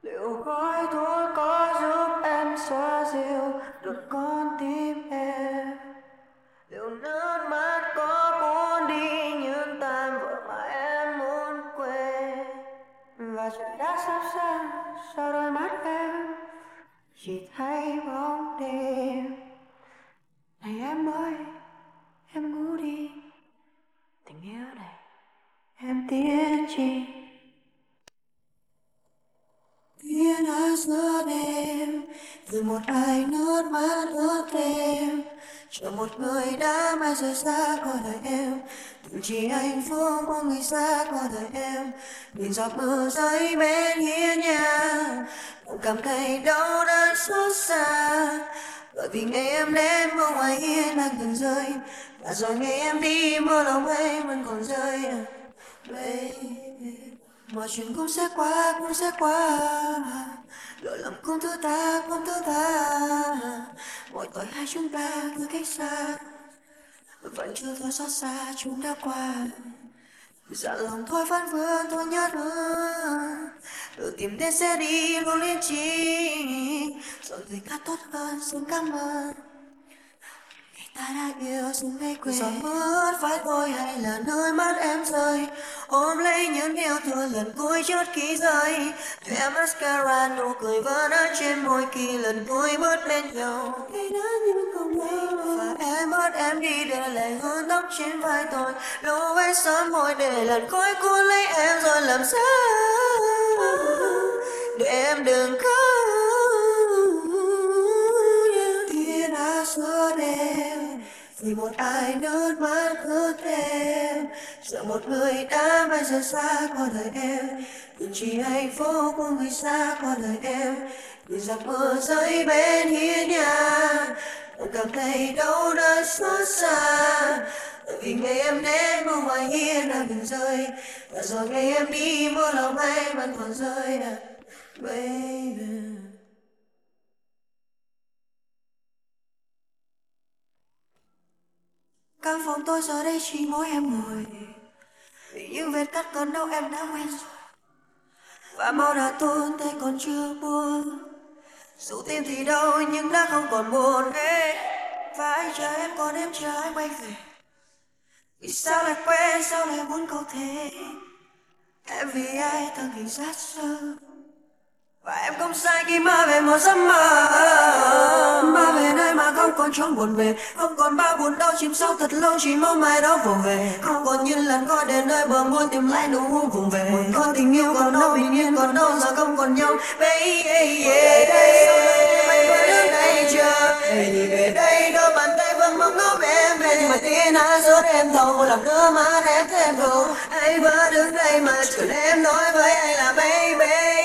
Liệu khói thuốc có giúp em xoa dịu được con tim em? Liệu nước mắt có cuốn đi những tan vỡ mà em muốn quên? Và trời đã sắp sáng sau đôi mắt em chỉ thấy bóng đêm. Này em ơi, em ngủ đi, tình yêu này em tiếc chi? Tiếng hát giữa đêm từ một ai nước mắt ướt em, cho một người đã mãi rời xa qua đời em. Từng chỉ hạnh phúc của người xa qua đời em, nhìn giọt mưa rơi bên hiên nhà, cũng cảm thấy đau đớn xót xa. Bởi vì ngày em đến mưa ngoài hiên đang từng rơi, và rồi ngày em đi mưa lòng ấy vẫn còn rơi. Baby, mọi chuyện cũng sẽ qua, cũng sẽ qua. Lỗi lầm cũng thứ ta, cũng thứ ta. Mỗi tội hai chúng ta cứ cách xa, vẫn chưa thôi xót xa chúng đã qua. Dạ lòng thôi phán vương thôi nhớ thương, tự tìm đến sẽ đi luôn liên chi. Rồi người khác tốt hơn xin cảm ơn, ta đã yêu xin hãy quên. Giọt mưa vai tôi hay là nơi mắt em rơi, ôm lấy những yêu thương lần cuối trước khi rơi. Thẻ mascara nụ cười vẫn ở trên môi khi lần cuối bước bên nhau. Ngày đã như không lâu và em mất em đi để lại hương tóc trên vai tôi. Lúc ấy sớm môi để lần khói cuốn lấy em rồi làm sao để em đừng khóc. Thiên đã giữa đêm vì một ai nước mắt ướt em, sợ một người đã mãi rời xa qua đời em. Từng chỉ hạnh phúc của người xa qua đời em, nhìn giọt mưa rơi bên hiên nhà, cũng cảm thấy đau đớn xót xa. Bởi vì ngày em đến mưa ngoài hiên đã ngừng rơi, và rồi ngày em đi mưa lòng anh vẫn còn rơi. Baby, căn phòng tôi giờ đây chỉ mỗi em ngồi, vì những vết cắt còn đâu em đã quen rồi, và máu đã tuôn tay còn chưa buông. Dù tim thì đau nhưng đã không còn buồn hết, và anh chờ em còn em chờ anh quay về. Vì sao lại quen, sao lại muốn có thế? Em vì ai từng hình sát sơ, và em không sai khi mơ về một giấc mơ. Mơ về nơi mà không còn chốn buồn về, không còn bao buồn đau chìm sâu thật lâu, chỉ mong mai đó vòng về. Không còn như lần gọi đến nơi bờ môi tìm lại nụ hôn vùng về. Một con tình yêu còn đâu, bình yên còn đâu, giờ không còn nhau. Baby, yeah, anh vẫn đứng đây chờ. Thì về đây đôi bàn tay vẫn mong ngóng em về, nhưng mà tiếng hát giữa em thâu làm nước mắt em thêm cầu. Anh vẫn đứng đây mà chờ em nói với anh là baby.